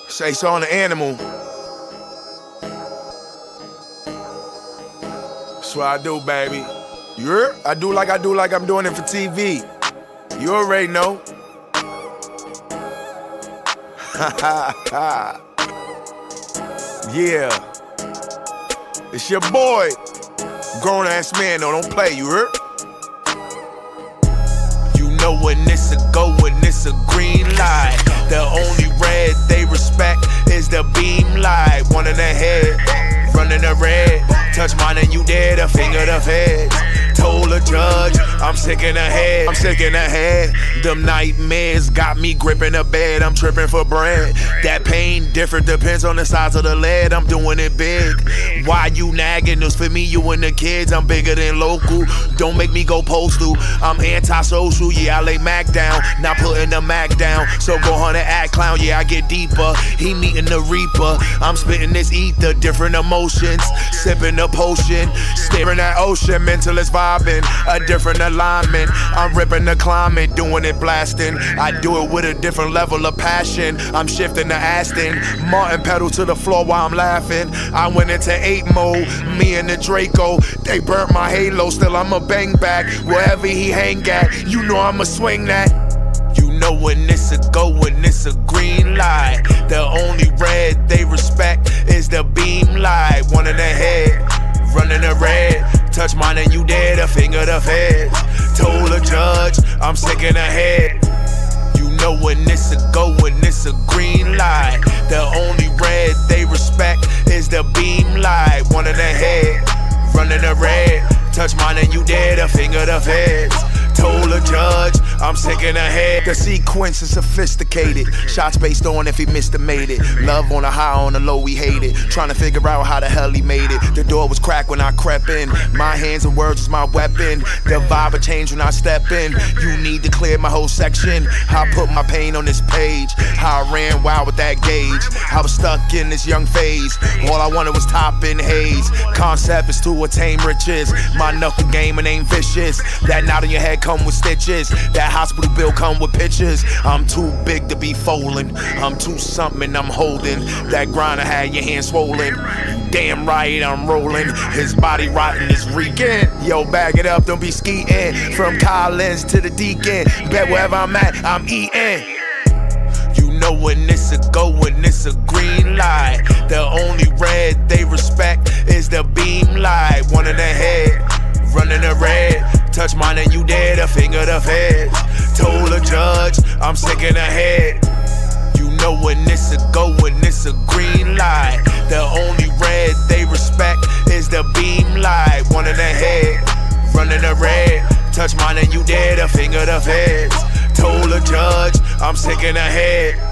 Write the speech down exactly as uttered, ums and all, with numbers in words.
Say so on the animal. That's what I do, baby. You heard? I do like I do like I'm doing it for T V. You already know. Ha ha ha. Yeah. It's your boy. Grown ass man though, don't play, you heard? You know when it's a go, when it's a green light. The only red they respect is the beam light. One in the head, running the red. Touch mine and you dead, a finger the feds. Told the judge, I'm sick in the head, I'm sick in the head. Them nightmares got me gripping the bed, I'm tripping for bread. That pain different, depends on the size of the lead, I'm doing it big. Why you nagging? This for me, you and the kids, I'm bigger than local. Don't make me go postal, I'm antisocial, yeah, I lay Mac down, not putting the Mac down. So go hunt and act clown, yeah, I get deeper. He meeting the reaper, I'm spitting this ether, different emotions. Sipping the potion, staring at ocean, mentalist vibing, a different alignment. I'm ripping the climate, doing it blasting. I do it with a different level of passion. I'm shifting to Aston Martin, pedal to the floor while I'm laughing. I went into eight mode, me and the Draco. They burnt my halo, still I'ma bang back wherever he hang at. You know I'ma swing that. You know when it's a go, when it's a green light. The only red they respect is the beam light. One in the head, running the red. Touch mine and you dead, a finger the feds. Told the judge, I'm sick in the head. You know when it's a go, when it's a green light. The only red they respect is the beam light. One in the head, running the red. Touch mine and you dead, a finger the feds. Told the judge, I'm sick in the head. The sequence is sophisticated. Shots based on if he missed or made it. Love on the high, on the low, we hate it. Trying to figure out how the hell he made it. The door was cracked when I crept in. My hands and words was my weapon. The vibe will change when I step in. You need to clear my whole section. I put my pain on this page. How I ran wild with that gauge. I was stuck in this young phase. All I wanted was top and haze. Concept is to attain riches. My knuckle game ain't vicious. That knot in your head come with stitches. That hospital bill come with pictures. I'm too big to be folding. I'm too something I'm holding. That grinder had your hand swollen. You damn right I'm rolling. His body rotten is reeking. Yo, bag it up, don't be skeeting. From Collins to the Deacon. Bet wherever I'm at, I'm eating. You know when it's a go, when it's a green light. The only red they respect is the beam light. One in the head, running the red. Touch mine and you dead, a finger the feds. Told the judge, I'm sick in the head. You know when it's a go, when it's a green light. The only red they respect is the beam light. One in the head, running the red. Touch mine and you dead, a finger the feds. Told the judge, I'm sick in the head.